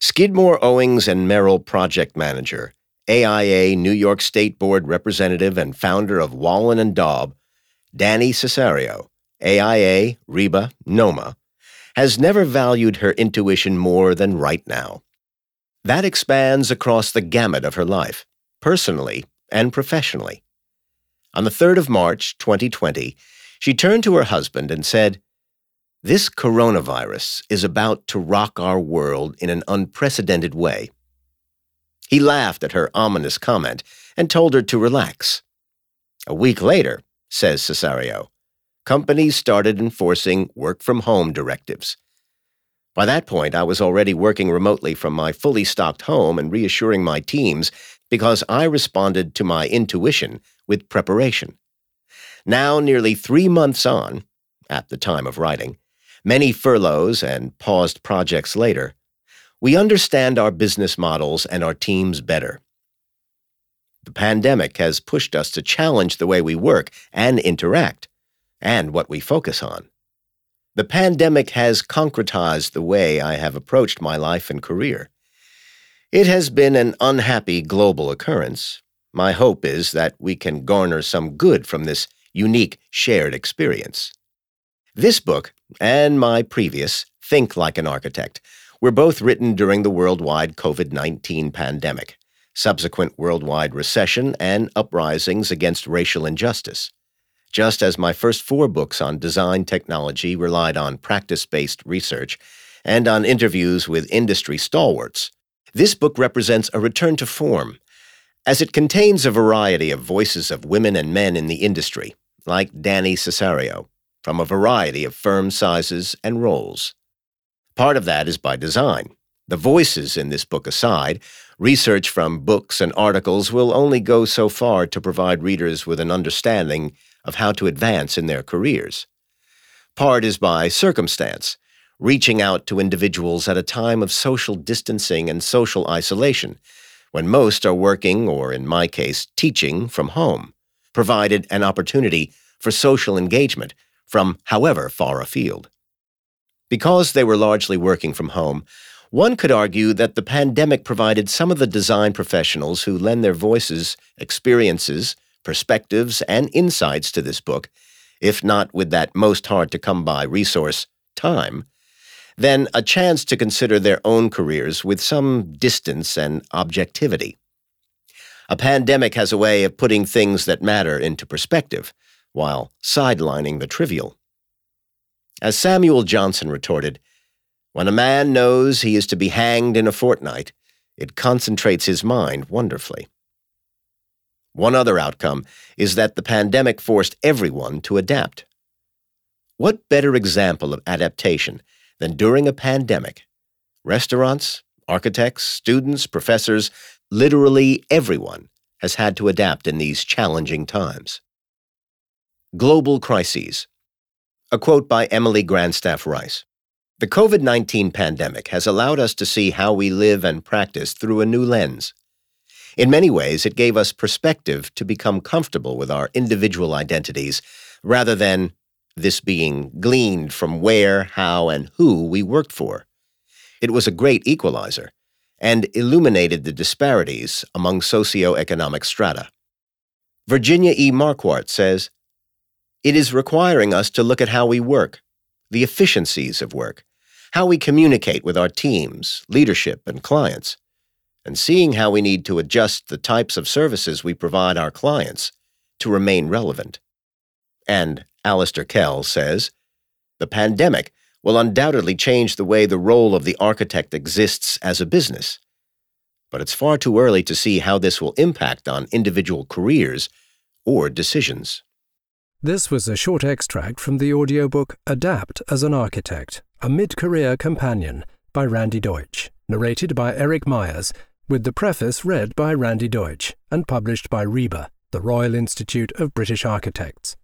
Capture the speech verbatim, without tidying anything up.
Skidmore, Owings and Merrill project manager, A I A New York State Board representative and founder of Wallen and Daub, Dani Cesario, A I A, Reba, Noma, has never valued her intuition more than right now. That expands across the gamut of her life, personally and professionally. On the third of March, twenty twenty, she turned to her husband and said, "This coronavirus is about to rock our world in an unprecedented way." He laughed at her ominous comment and told her to relax. A week later, says Cesario, companies started enforcing work-from-home directives. By that point, I was already working remotely from my fully stocked home and reassuring my teams because I responded to my intuition with preparation. Now, nearly three months on, at the time of writing, many furloughs and paused projects later, we understand our business models and our teams better. The pandemic has pushed us to challenge the way we work and interact, and what we focus on. The pandemic has concretized the way I have approached my life and career. It has been an unhappy global occurrence. My hope is that we can garner some good from this unique shared experience. This book, and my previous, Think Like an Architect, were both written during the worldwide COVID nineteen pandemic, subsequent worldwide recession, and uprisings against racial injustice. Just as my first four books on design technology relied on practice-based research and on interviews with industry stalwarts, this book represents a return to form, as it contains a variety of voices of women and men in the industry, like Dani Cesario, from a variety of firm sizes and roles. Part of that is by design. The voices in this book aside, research from books and articles will only go so far to provide readers with an understanding of how to advance in their careers. Part is by circumstance, reaching out to individuals at a time of social distancing and social isolation, when most are working, or in my case, teaching from home, provided an opportunity for social engagement from however far afield. Because they were largely working from home, one could argue that the pandemic provided some of the design professionals who lend their voices, experiences, perspectives, and insights to this book, if not with that most hard-to-come-by resource, time, then a chance to consider their own careers with some distance and objectivity. A pandemic has a way of putting things that matter into perspective, while sidelining the trivial. As Samuel Johnson retorted, "When a man knows he is to be hanged in a fortnight, it concentrates his mind wonderfully." One other outcome is that the pandemic forced everyone to adapt. What better example of adaptation than during a pandemic? Restaurants, architects, students, professors, literally everyone has had to adapt in these challenging times. Global crises. A quote by Emily Grandstaff Rice. "The COVID nineteen pandemic has allowed us to see how we live and practice through a new lens. In many ways, it gave us perspective to become comfortable with our individual identities, rather than this being gleaned from where, how, and who we worked for. It was a great equalizer, and illuminated the disparities among socioeconomic strata." Virginia E. Marquardt says, "It is requiring us to look at how we work, the efficiencies of work, how we communicate with our teams, leadership, and clients, and seeing how we need to adjust the types of services we provide our clients to remain relevant." And Alistair Kell says, "The pandemic will undoubtedly change the way the role of the architect exists as a business, but it's far too early to see how this will impact on individual careers or decisions." This was a short extract from the audiobook Adapt as an Architect, a Mid-Career Companion by Randy Deutsch, narrated by Eric Myers, with the preface read by Randy Deutsch and published by RIBA, the Royal Institute of British Architects.